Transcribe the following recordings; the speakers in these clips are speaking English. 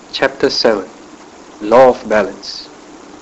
Chapter 7 Law of Balance.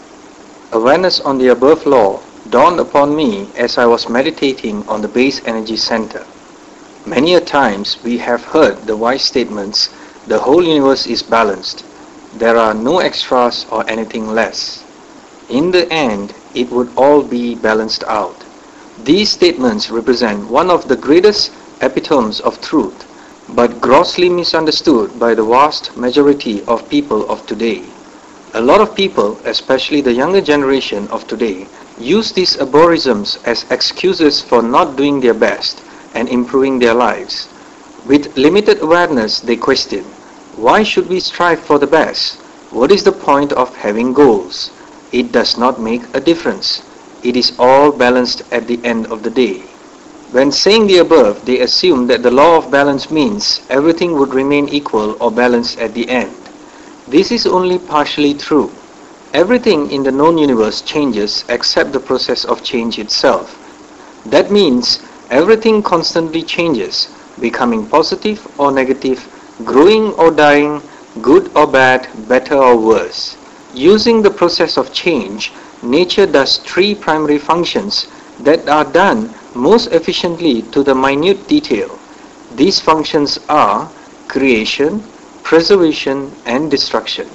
Awareness on the above law dawned upon me as I was meditating on the base energy center. Many a times we have heard the wise statements, the whole universe is balanced, there are no extras or anything less. In the end, it would all be balanced out. These statements represent one of the greatest epitomes of truth, but grossly misunderstood by the vast majority of people of today. A lot of people, especially the younger generation of today, use these aphorisms as excuses for not doing their best and improving their lives. With limited awareness, they question, why should we strive for the best? What is the point of having goals? It does not make a difference. It is all balanced at the end of the day. When saying the above, they assume that the law of balance means everything would remain equal or balanced at the end. This is only partially true. Everything in the known universe changes except the process of change itself. That means everything constantly changes, becoming positive or negative, growing or dying, good or bad, better or worse. Using the process of change, nature does three primary functions that are done most efficiently to the minute detail. These functions are creation, preservation, and destruction.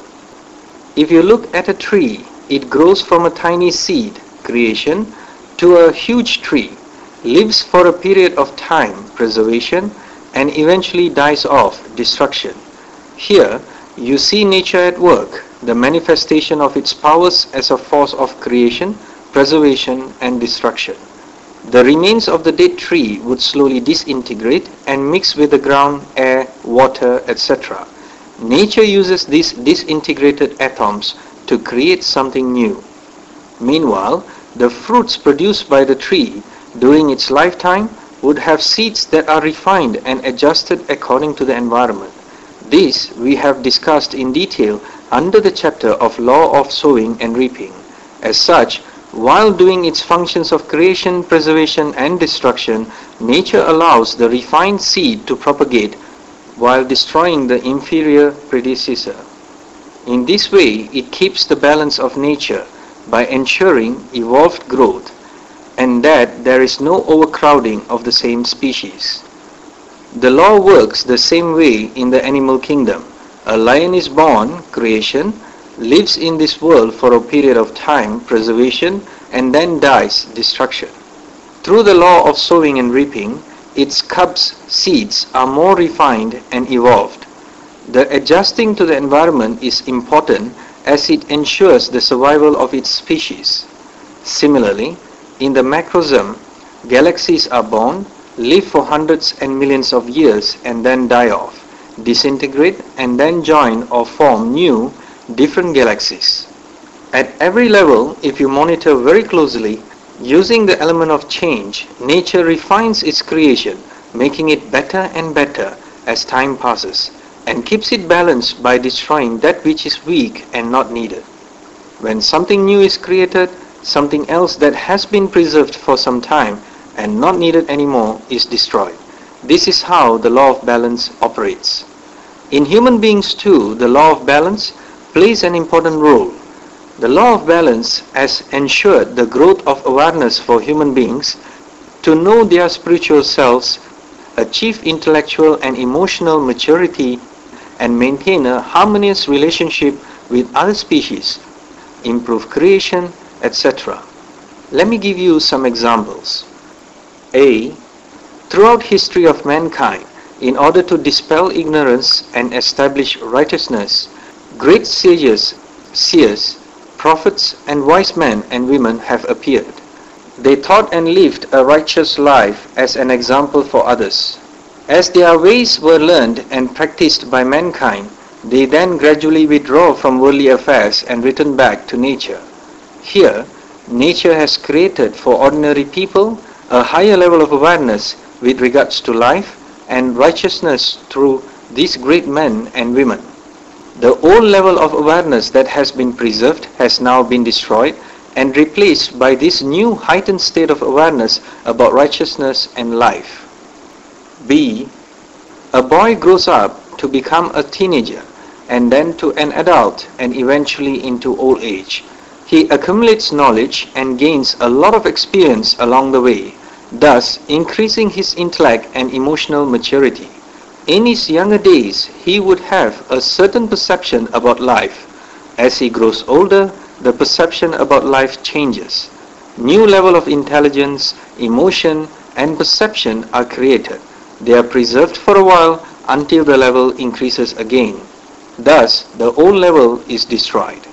If you look at a tree, it grows from a tiny seed, creation, to a huge tree, lives for a period of time, preservation, and eventually dies off, destruction. Here, you see nature at work, the manifestation of its powers as a force of creation, preservation, and destruction. The remains of the dead tree would slowly disintegrate and mix with the ground, air, water, etc. Nature uses these disintegrated atoms to create something new. Meanwhile, the fruits produced by the tree during its lifetime would have seeds that are refined and adjusted according to the environment. This we have discussed in detail under the chapter of Law of Sowing and Reaping. As such, while doing its functions of creation, preservation, and destruction, nature allows the refined seed to propagate while destroying the inferior predecessor. In this way, it keeps the balance of nature by ensuring evolved growth and that there is no overcrowding of the same species. The law works the same way in the animal kingdom. A lion is born, creation, lives in this world for a period of time, preservation, and then dies, destruction. Through the law of sowing and reaping, its cubs' seeds are more refined and evolved. The adjusting to the environment is important as it ensures the survival of its species. Similarly, in the macrocosm, galaxies are born, live for hundreds and millions of years and then die off, disintegrate and then join or form new, different galaxies. At every level, if you monitor very closely, using the element of change, nature refines its creation, making it better and better as time passes, and keeps it balanced by destroying that which is weak and not needed. When something new is created, something else that has been preserved for some time and not needed anymore is destroyed. This is how the law of balance operates. In human beings too, the law of balance plays an important role. The law of balance has ensured the growth of awareness for human beings to know their spiritual selves, achieve intellectual and emotional maturity, and maintain a harmonious relationship with other species, improve creation, etc. Let me give you some examples. A. Throughout history of mankind, in order to dispel ignorance and establish righteousness, great sages, seers, prophets, and wise men and women have appeared. They taught and lived a righteous life as an example for others. As their ways were learned and practiced by mankind, they then gradually withdraw from worldly affairs and return back to nature. Here, nature has created for ordinary people a higher level of awareness with regards to life and righteousness through these great men and women. The old level of awareness that has been preserved has now been destroyed and replaced by this new heightened state of awareness about righteousness and life. B. A boy grows up to become a teenager and then to an adult and eventually into old age. He accumulates knowledge and gains a lot of experience along the way, thus increasing his intellect and emotional maturity. In his younger days, he would have a certain perception about life. As he grows older, the perception about life changes. New level of intelligence, emotion, and perception are created. They are preserved for a while until the level increases again. Thus, the old level is destroyed.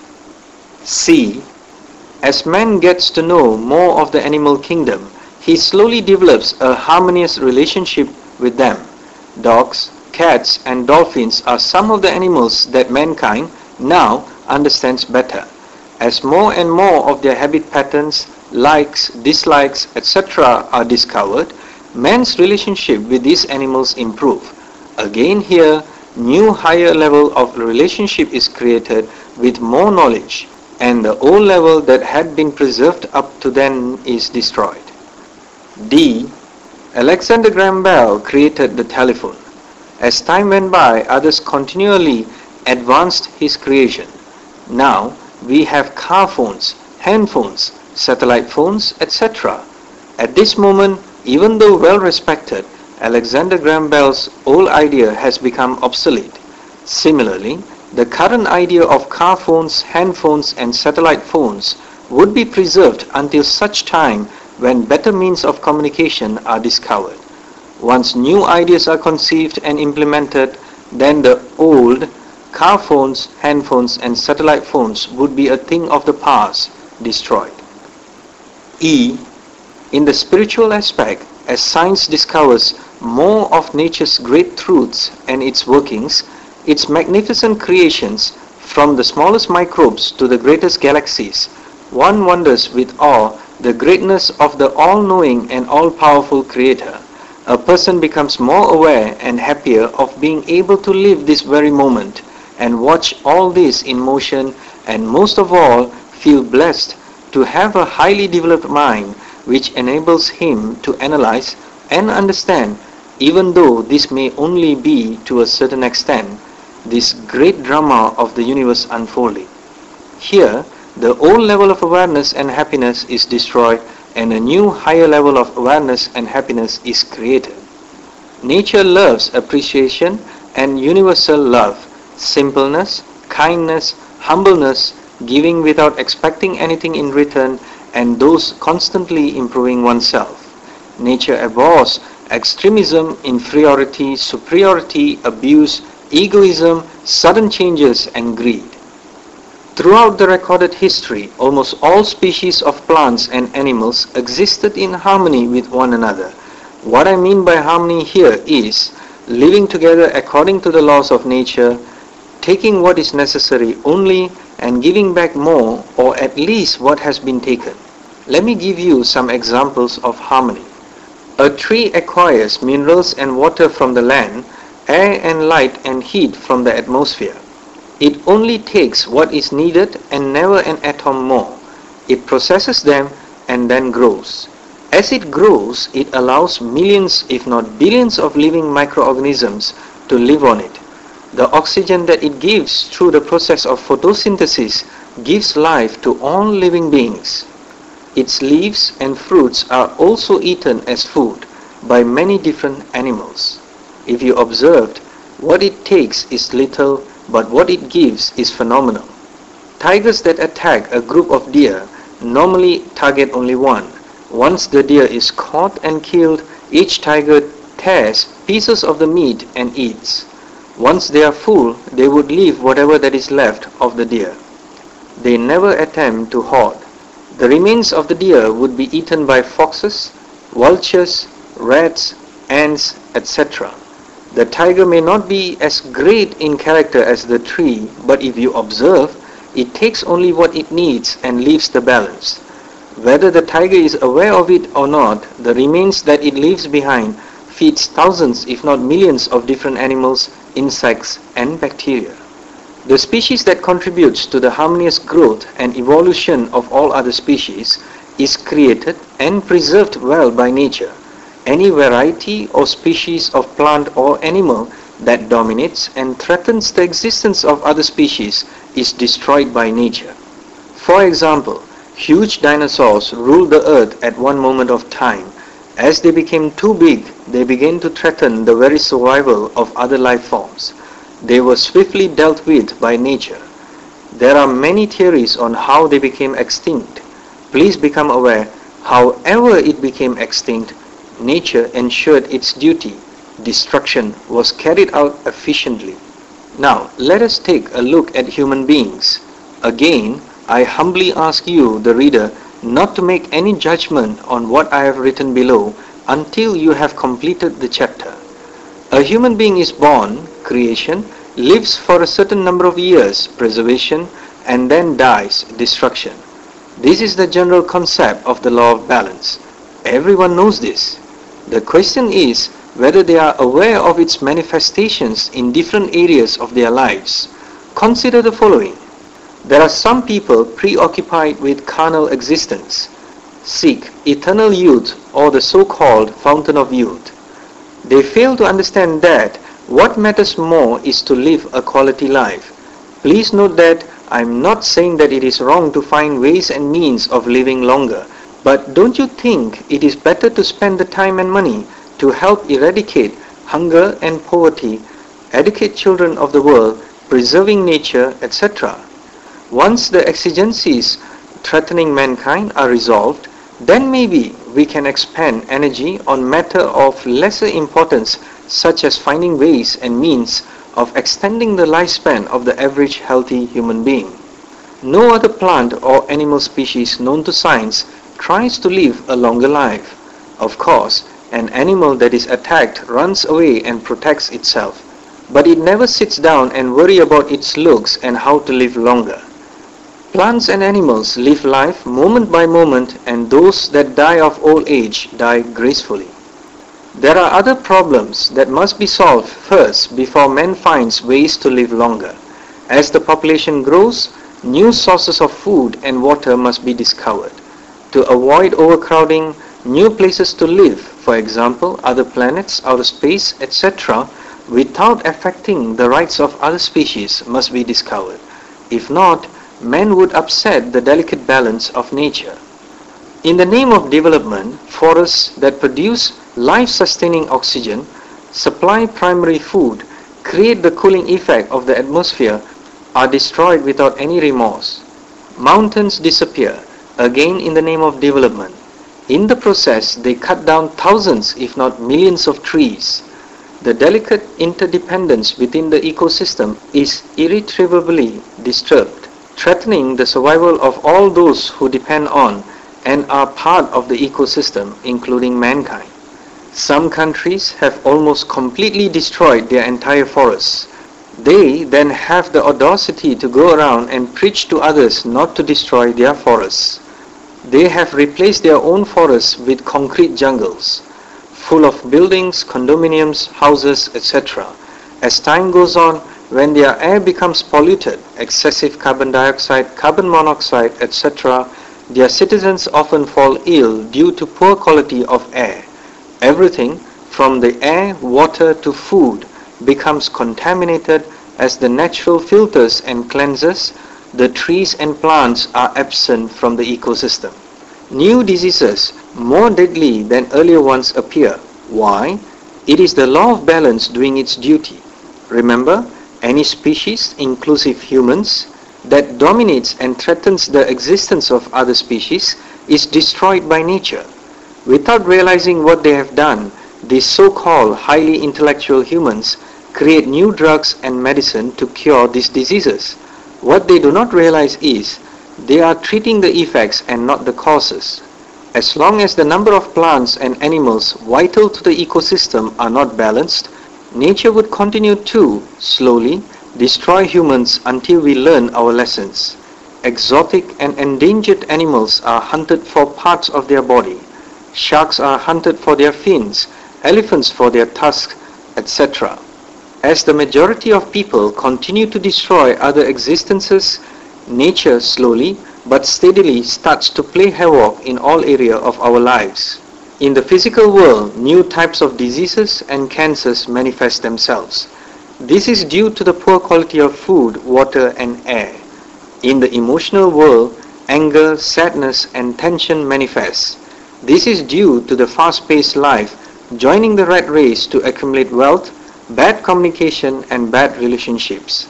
C. As man gets to know more of the animal kingdom, he slowly develops a harmonious relationship with them. Dogs, cats, and dolphins are some of the animals that mankind now understands better. As more and more of their habit patterns, likes, dislikes, etc. are discovered, man's relationship with these animals improve. Again here, new higher level of relationship is created with more knowledge, and the old level that had been preserved up to then is destroyed. D. Alexander Graham Bell created the telephone. As time went by, others continually advanced his creation. Now we have car phones, hand phones, satellite phones, etc. At this moment, even though well respected, Alexander Graham Bell's old idea has become obsolete. Similarly, the current idea of car phones, hand phones, and satellite phones would be preserved until such time when better means of communication are discovered. Once new ideas are conceived and implemented, then the old car phones, hand phones, and satellite phones would be a thing of the past, destroyed. E. In the spiritual aspect, as science discovers more of nature's great truths and its workings, its magnificent creations, from the smallest microbes to the greatest galaxies, one wonders with awe the greatness of the all-knowing and all-powerful Creator. A person becomes more aware and happier of being able to live this very moment and watch all this in motion, and most of all feel blessed to have a highly developed mind which enables him to analyze and understand, even though this may only be to a certain extent, this great drama of the universe unfolding. Here, the old level of awareness and happiness is destroyed and a new higher level of awareness and happiness is created. Nature loves appreciation and universal love, simpleness, kindness, humbleness, giving without expecting anything in return, and those constantly improving oneself. Nature abhors extremism, inferiority, superiority, abuse, egoism, sudden changes, and greed. Throughout the recorded history, almost all species of plants and animals existed in harmony with one another. What I mean by harmony here is living together according to the laws of nature, taking what is necessary only and giving back more, or at least what has been taken. Let me give you some examples of harmony. A tree acquires minerals and water from the land, air and light and heat from the atmosphere. It only takes what is needed and never an atom more. It processes them and then grows. As it grows, it allows millions if not billions of living microorganisms to live on it. The oxygen that it gives through the process of photosynthesis gives life to all living beings. Its leaves and fruits are also eaten as food by many different animals. If you observed, what it takes is little, but what it gives is phenomenal. Tigers that attack a group of deer normally target only one. Once the deer is caught and killed, each tiger tears pieces of the meat and eats. Once they are full, they would leave whatever that is left of the deer. They never attempt to hoard. The remains of the deer would be eaten by foxes, vultures, rats, ants, etc. The tiger may not be as great in character as the tree, but if you observe, it takes only what it needs and leaves the balance. Whether the tiger is aware of it or not, the remains that it leaves behind feeds thousands if not millions of different animals, insects, and bacteria. The species that contributes to the harmonious growth and evolution of all other species is created and preserved well by nature. Any variety or species of plant or animal that dominates and threatens the existence of other species is destroyed by nature. For example, huge dinosaurs ruled the earth at one moment of time. As they became too big, they began to threaten the very survival of other life forms. They were swiftly dealt with by nature. There are many theories on how they became extinct. Please become aware, however it became extinct, nature ensured its duty. Destruction was carried out efficiently. Now, let us take a look at human beings. Again, I humbly ask you, the reader, not to make any judgment on what I have written below until you have completed the chapter. A human being is born, creation, lives for a certain number of years, preservation, and then dies, destruction. This is the general concept of the law of balance. Everyone knows this. The question is whether they are aware of its manifestations in different areas of their lives. Consider the following. There are some people preoccupied with carnal existence, seek eternal youth or the so-called fountain of youth. They fail to understand that what matters more is to live a quality life. Please note that I am not saying that it is wrong to find ways and means of living longer, but don't you think it is better to spend the time and money to help eradicate hunger and poverty, educate children of the world, preserving nature, etc.? Once the exigencies threatening mankind are resolved, then maybe we can expend energy on matter of lesser importance, such as finding ways and means of extending the lifespan of the average healthy human being. No other plant or animal species known to science tries to live a longer life. Of course, an animal that is attacked runs away and protects itself, but it never sits down and worries about its looks and how to live longer. Plants and animals live life moment by moment, and those that die of old age die gracefully. There are other problems that must be solved first before man finds ways to live longer. As the population grows, new sources of food and water must be discovered. To avoid overcrowding, new places to live, for example, other planets, outer space, etc., without affecting the rights of other species must be discovered. If not, man would upset the delicate balance of nature. In the name of development, forests that produce life-sustaining oxygen, supply primary food, create the cooling effect of the atmosphere, are destroyed without any remorse. Mountains disappear, again in the name of development. In the process, they cut down thousands, if not millions of trees. The delicate interdependence within the ecosystem is irretrievably disturbed, threatening the survival of all those who depend on and are part of the ecosystem, including mankind. Some countries have almost completely destroyed their entire forests. They then have the audacity to go around and preach to others not to destroy their forests. They have replaced their own forests with concrete jungles, full of buildings, condominiums, houses, etc. As time goes on, when their air becomes polluted, excessive carbon dioxide, carbon monoxide, etc., their citizens often fall ill due to poor quality of air. Everything from the air, water to food becomes contaminated as the natural filters and cleansers, the trees and plants are absent from the ecosystem. New diseases, more deadly than earlier ones, appear. Why? It is the law of balance doing its duty. Remember, any species, inclusive humans, that dominates and threatens the existence of other species is destroyed by nature. Without realizing what they have done, these so-called highly intellectual humans create new drugs and medicine to cure these diseases. What they do not realize is they are treating the effects and not the causes. As long as the number of plants and animals vital to the ecosystem are not balanced, nature would continue to, slowly, destroy humans until we learn our lessons. Exotic and endangered animals are hunted for parts of their body. Sharks are hunted for their fins, elephants for their tusks, etc. As the majority of people continue to destroy other existences, nature slowly but steadily starts to play havoc in all areas of our lives. In the physical world, new types of diseases and cancers manifest themselves. This is due to the poor quality of food, water and air. In the emotional world, anger, sadness and tension manifest. This is due to the fast-paced life, joining the rat race to accumulate wealth, bad communication and bad relationships.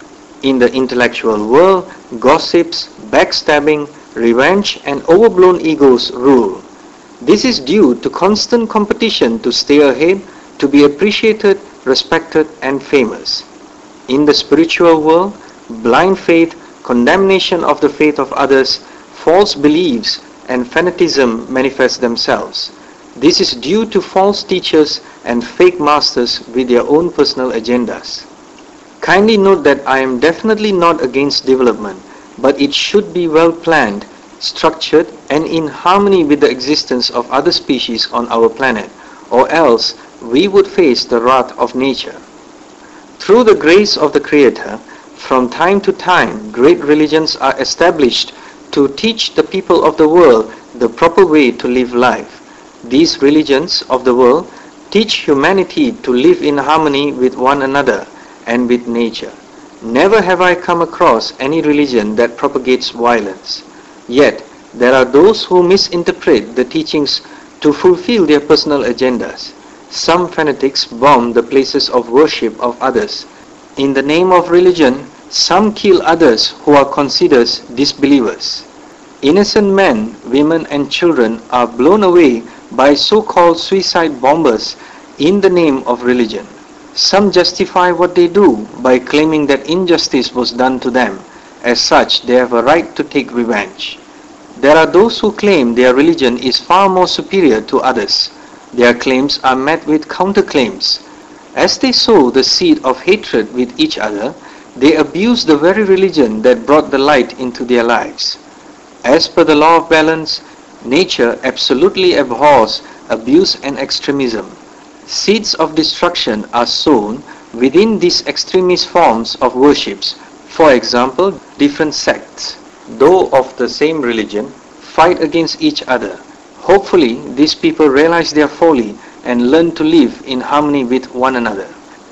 In the intellectual world, gossips, backstabbing, revenge and overblown egos rule. This is due to constant competition to stay ahead, to be appreciated, respected and famous. In the spiritual world, blind faith, condemnation of the faith of others, false beliefs and fanaticism manifest themselves. This is due to false teachers and fake masters with their own personal agendas. Kindly note that I am definitely not against development, but it should be well planned, structured and in harmony with the existence of other species on our planet, or else we would face the wrath of nature. Through the grace of the Creator, from time to time great religions are established to teach the people of the world the proper way to live life. These religions of the world teach humanity to live in harmony with one another and with nature. Never have I come across any religion that propagates violence. Yet, there are those who misinterpret the teachings to fulfill their personal agendas. Some fanatics bomb the places of worship of others. In the name of religion, some kill others who are considered disbelievers. Innocent men, women and children are blown away by so-called suicide bombers in the name of religion. Some justify what they do by claiming that injustice was done to them. As such, they have a right to take revenge. There are those who claim their religion is far more superior to others. Their claims are met with counterclaims. As they sow the seed of hatred with each other, they abuse the very religion that brought the light into their lives. As per the law of balance, nature absolutely abhors abuse and extremism. Seeds of destruction are sown within these extremist forms of worships. For example, different sects, though of the same religion, fight against each other. Hopefully, these people realize their folly and learn to live in harmony with one another.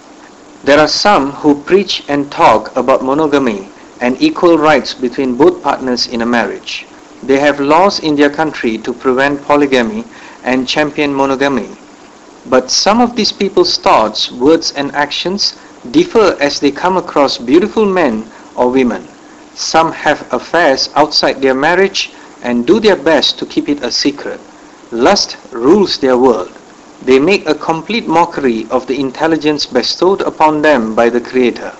There are some who preach and talk about monogamy and equal rights between both partners in a marriage. They have laws in their country to prevent polygamy and champion monogamy. But some of these people's thoughts, words and actions differ as they come across beautiful men or women. Some have affairs outside their marriage and do their best to keep it a secret. Lust rules their world. They make a complete mockery of the intelligence bestowed upon them by the Creator.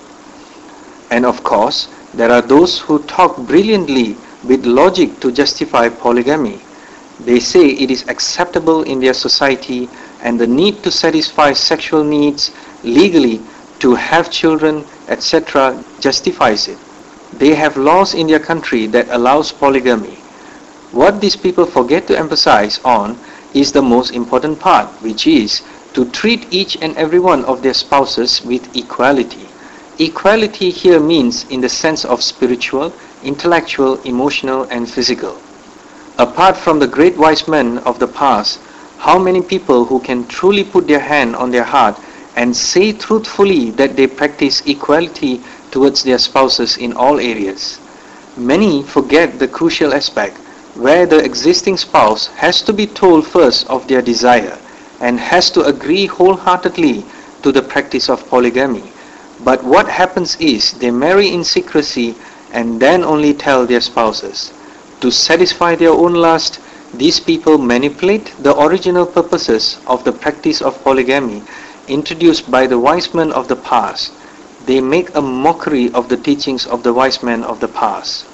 And of course, there are those who talk brilliantly with logic to justify polygamy. They say it is acceptable in their society and the need to satisfy sexual needs legally, to have children, etc. justifies it. They have laws in their country that allows polygamy. What these people forget to emphasize on is the most important part, which is to treat each and every one of their spouses with equality. Equality here means in the sense of spiritual, intellectual, emotional and physical. Apart from the great wise men of the past, how many people who can truly put their hand on their heart and say truthfully that they practice equality towards their spouses in all areas? Many forget the crucial aspect where the existing spouse has to be told first of their desire and has to agree wholeheartedly to the practice of polygamy. But what happens is they marry in secrecy and then only tell their spouses. To satisfy their own lust, these people manipulate the original purposes of the practice of polygamy introduced by the wise men of the past. They make a mockery of the teachings of the wise men of the past.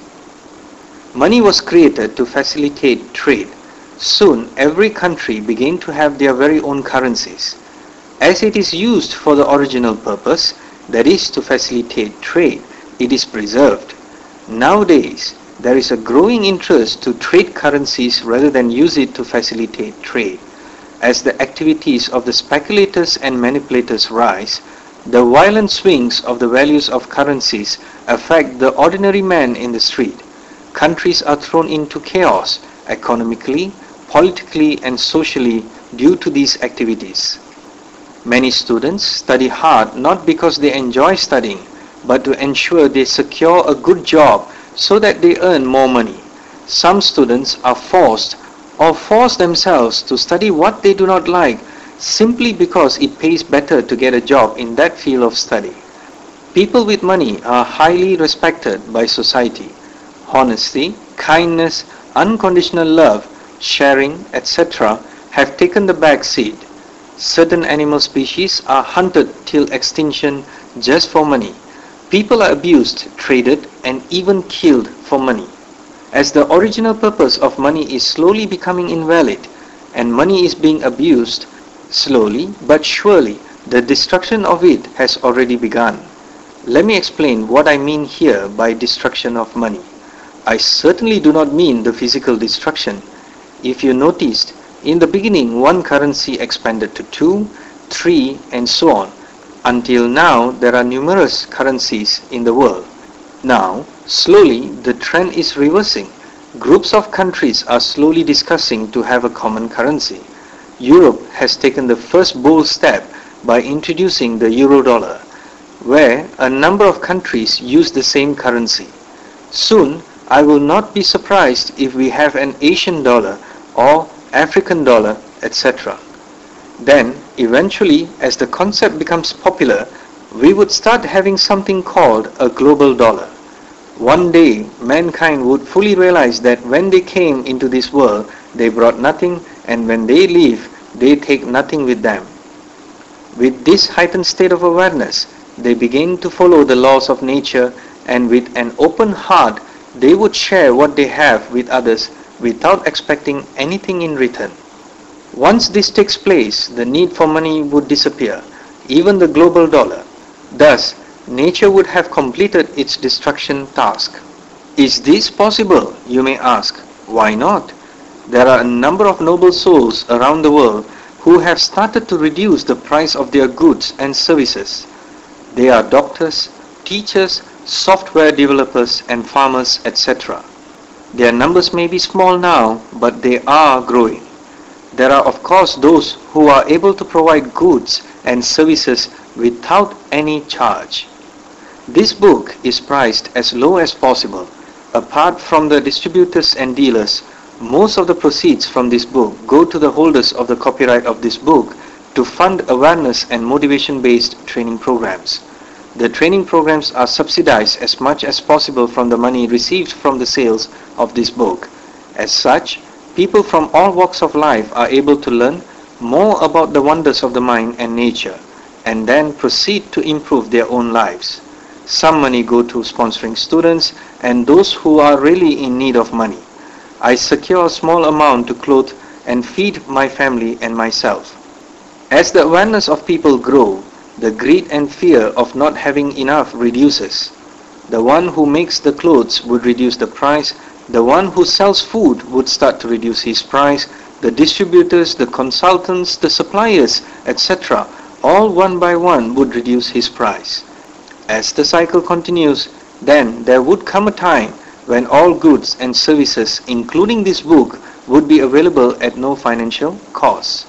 Money was created to facilitate trade. Soon every country began to have their very own currencies. As it is used for the original purpose, that is to facilitate trade, it is preserved. Nowadays, there is a growing interest to trade currencies rather than use it to facilitate trade. As the activities of the speculators and manipulators rise, the violent swings of the values of currencies affect the ordinary man in the street. Countries are thrown into chaos economically, politically and socially due to these activities. Many students study hard not because they enjoy studying, but to ensure they secure a good job so that they earn more money. Some students are forced or force themselves to study what they do not like simply because it pays better to get a job in that field of study. People with money are highly respected by society. Honesty, kindness, unconditional love, sharing, etc. have taken the back seat. Certain animal species are hunted till extinction just for money. People are abused, traded, and even killed for money. As the original purpose of money is slowly becoming invalid and money is being abused, slowly but surely the destruction of it has already begun. Let me explain what I mean here by destruction of money. I certainly do not mean the physical destruction. If you noticed, in the beginning one currency expanded to 2, 3 and so on. Until now there are numerous currencies in the world. Now, slowly the trend is reversing. Groups of countries are slowly discussing to have a common currency. Europe has taken the first bold step by introducing the Eurodollar, where a number of countries use the same currency. Soon, I will not be surprised if we have an Asian dollar or African dollar, etc. Then, eventually, as the concept becomes popular, we would start having something called a global dollar. One day, mankind would fully realize that when they came into this world, they brought nothing, and when they leave, they take nothing with them. With this heightened state of awareness, they begin to follow the laws of nature, and with an open heart, they would share what they have with others without expecting anything in return. Once this takes place, the need for money would disappear, even the global dollar. Thus, nature would have completed its destruction task. Is this possible, you may ask? Why not? There are a number of noble souls around the world who have started to reduce the price of their goods and services. They are doctors, teachers, software developers and farmers, etc. Their numbers may be small now, but they are growing. There are of course those who are able to provide goods and services without any charge. This book is priced as low as possible. Apart from the distributors and dealers, most of the proceeds from this book go to the holders of the copyright of this book to fund awareness and motivation-based training programs. The training programs are subsidized as much as possible from the money received from the sales of this book. As such, people from all walks of life are able to learn more about the wonders of the mind and nature, and then proceed to improve their own lives. Some money go to sponsoring students and those who are really in need of money. I secure a small amount to clothe and feed my family and myself. As the awareness of people grow, the greed and fear of not having enough reduces. The one who makes the clothes would reduce the price, the one who sells food would start to reduce his price, the distributors, the consultants, the suppliers, etc., all one by one would reduce his price. As the cycle continues, then there would come a time when all goods and services, including this book, would be available at no financial cost.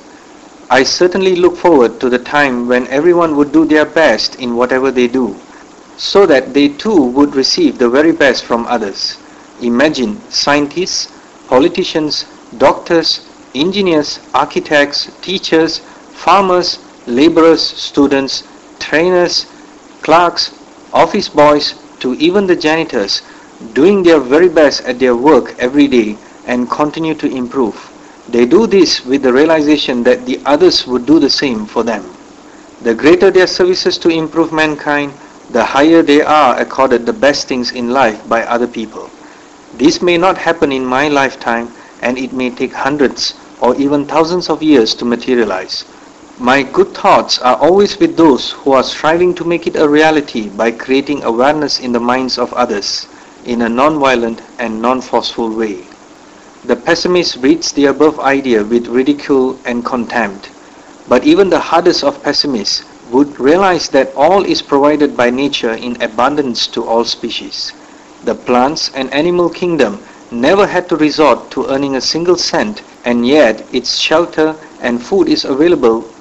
I certainly look forward to the time when everyone would do their best in whatever they do, so that they too would receive the very best from others. Imagine scientists, politicians, doctors, engineers, architects, teachers, farmers, laborers, students, trainers, clerks, office boys, to even the janitors, doing their very best at their work every day and continue to improve. They do this with the realization that the others would do the same for them. The greater their services to improve mankind, the higher they are accorded the best things in life by other people. This may not happen in my lifetime, and it may take hundreds or even thousands of years to materialize. My good thoughts are always with those who are striving to make it a reality by creating awareness in the minds of others in a non-violent and non-forceful way. The pessimist reads the above idea with ridicule and contempt, but even the hardest of pessimists would realize that all is provided by nature in abundance to all species. The plants and animal kingdom never had to resort to earning a single cent, and yet its shelter and food is available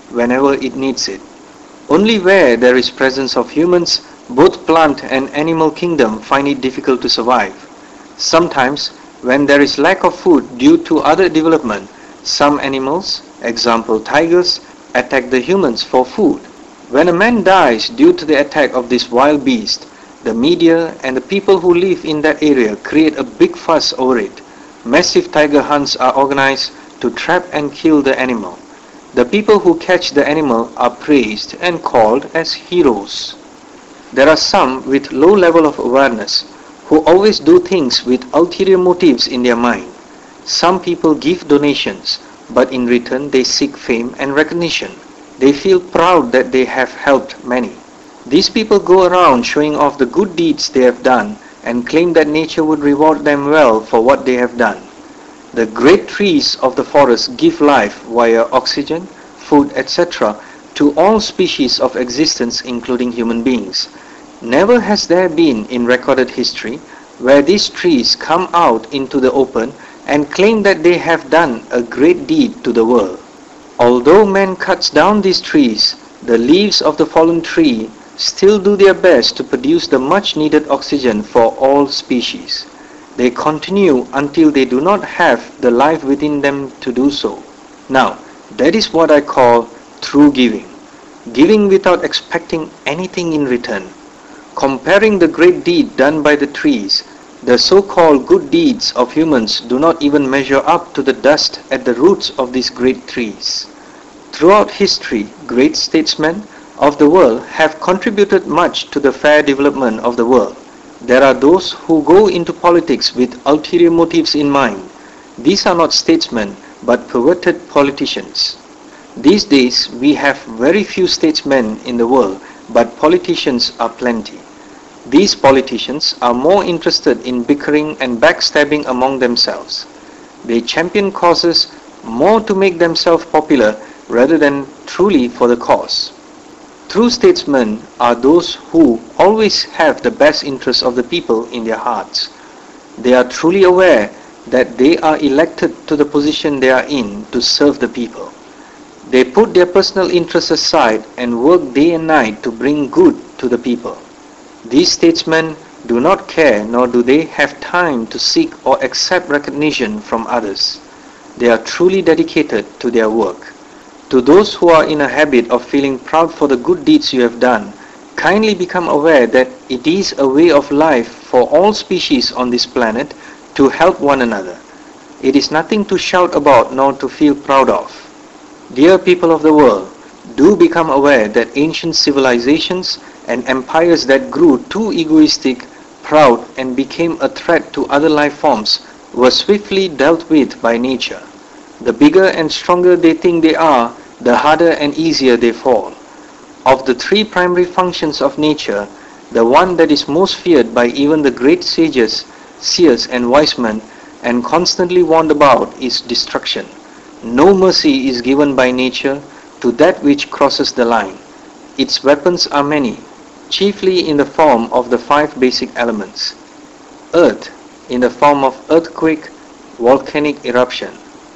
whenever it needs it. Only where there is presence of humans, both plant and animal kingdom find it difficult to survive. Sometimes, when there is lack of food due to other development, some animals, example tigers, attack the humans for food. When a man dies due to the attack of this wild beast, the media and the people who live in that area create a big fuss over it. Massive tiger hunts are organized to trap and kill the animal. The people who catch the animal are praised and called as heroes. There are some with low level of awareness who always do things with ulterior motives in their mind. Some people give donations, but in return they seek fame and recognition. They feel proud that they have helped many. These people go around showing off the good deeds they have done and claim that nature would reward them well for what they have done. The great trees of the forest give life via oxygen, food, etc. to all species of existence including human beings. Never has there been in recorded history where these trees come out into the open and claim that they have done a great deed to the world. Although man cuts down these trees, the leaves of the fallen tree still do their best to produce the much needed oxygen for all species. They continue until they do not have the life within them to do so. Now, that is what I call true giving. Giving without expecting anything in return. Comparing the great deed done by the trees, the so-called good deeds of humans do not even measure up to the dust at the roots of these great trees. Throughout history, great statesmen of the world have contributed much to the fair development of the world. There are those who go into politics with ulterior motives in mind. These are not statesmen, but perverted politicians. These days, we have very few statesmen in the world, but politicians are plenty. These politicians are more interested in bickering and backstabbing among themselves. They champion causes more to make themselves popular rather than truly for the cause. True statesmen are those who always have the best interests of the people in their hearts. They are truly aware that they are elected to the position they are in to serve the people. They put their personal interests aside and work day and night to bring good to the people. These statesmen do not care nor do they have time to seek or accept recognition from others. They are truly dedicated to their work. To those who are in a habit of feeling proud for the good deeds you have done, kindly become aware that it is a way of life for all species on this planet to help one another. It is nothing to shout about nor to feel proud of. Dear people of the world, do become aware that ancient civilizations and empires that grew too egoistic, proud, and became a threat to other life forms were swiftly dealt with by nature. The bigger and stronger they think they are, the harder and easier they fall. Of the three primary functions of nature, the one that is most feared by even the great sages, seers and wise men, and constantly warned about is destruction. No mercy is given by nature to that which crosses the line. Its weapons are many, chiefly in the form of the 5 basic elements. Earth, in the form of earthquake, volcanic eruption.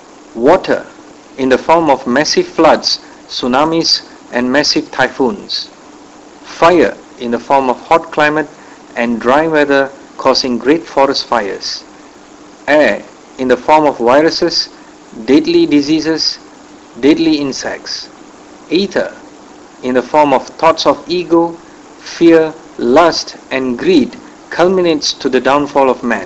Water, in the form of massive floods, tsunamis, and massive typhoons. Fire, in the form of hot climate and dry weather causing great forest fires. Air, in the form of viruses, deadly diseases, deadly insects. Ether, in the form of thoughts of ego, fear, lust, and greed, culminates to the downfall of man.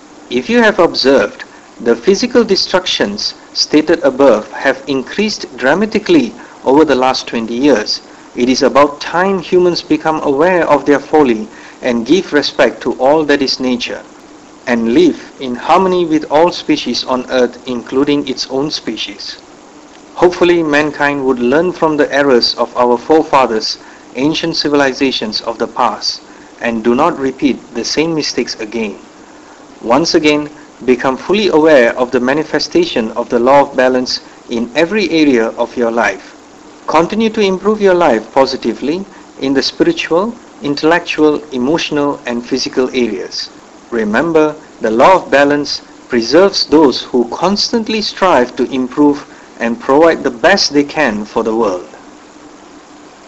If you have observed, the physical destructions stated above have increased dramatically over the last 20 years. It is about time humans become aware of their folly and give respect to all that is nature, and live in harmony with all species on earth, including its own species. Hopefully mankind would learn from the errors of our forefathers, ancient civilizations of the past, and do not repeat the same mistakes again. Once again, become fully aware of the manifestation of the law of balance in every area of your life. Continue to improve your life positively in the spiritual, intellectual, emotional, and physical areas. Remember, the law of balance preserves those who constantly strive to improve and provide the best they can for the world.